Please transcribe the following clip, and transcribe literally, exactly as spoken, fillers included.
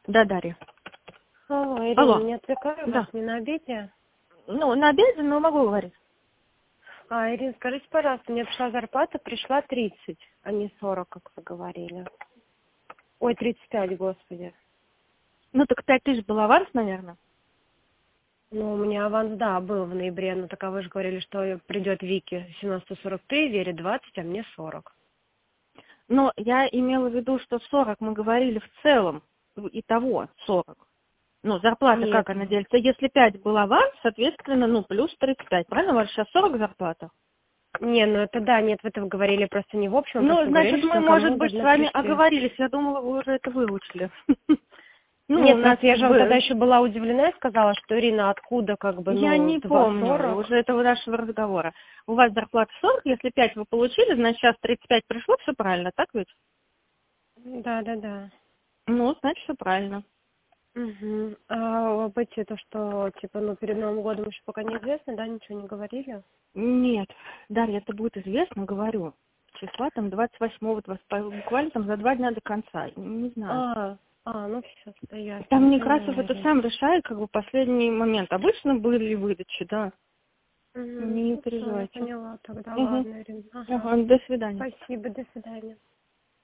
Да, Дарья. Алло, Ирина, Алло. не отвлекаю Да. вас, не на обеде? Ну, на обеде, но могу говорить. А, Ирина, скажите, пожалуйста, мне пришла зарплата, пришла тридцать, а не сорок, как вы говорили. Ой, тридцать пять, господи. Ну, так пять тысяч был аванс, наверное. Ну, у меня аванс, да, был в ноябре, но так а вы же говорили, что придет Вики семнадцать сорок три, Вере двадцать, а мне сорок. Но я имела в виду, что сорок мы говорили в целом, итого сорок. Ну, зарплата Нет. как она делится? Если пять был аванс, соответственно, ну, плюс тридцать пять. Правильно? У вас сейчас сорок зарплата? Не, ну это да, нет, вы это говорили просто не в общем, вы Ну, просто говорили, значит, мы, что ко может мне быть, с должны вами прийти. оговорились. Я думала, вы уже это выучили. Ну, у Нет, нас просто я как же вам тогда бы... еще была удивлена и сказала, что, Ирина, откуда как бы, Я ну, не два помню сорок. уже этого нашего разговора. У вас зарплата сорок, если пять вы получили, значит, сейчас тридцать пять пришло, все правильно, так ведь? Да, да, да. Ну, значит, все правильно. Угу. А об эти, то, что, типа, ну, перед Новым годом еще пока неизвестно, да, ничего не говорили? Нет, Дарья, это будет известно, говорю. Числа там двадцать восьмого, буквально там за два дня до конца. Не знаю. А, а, ну все, да, ясно, Там Некрасов поняла, это Ирина. сам решает, как бы последний момент. Обычно были выдачи, да. Угу. Не Ну все, я переживайте. поняла тогда, Угу. ладно, Ирина. Ага. Ага, до свидания. Спасибо, до свидания.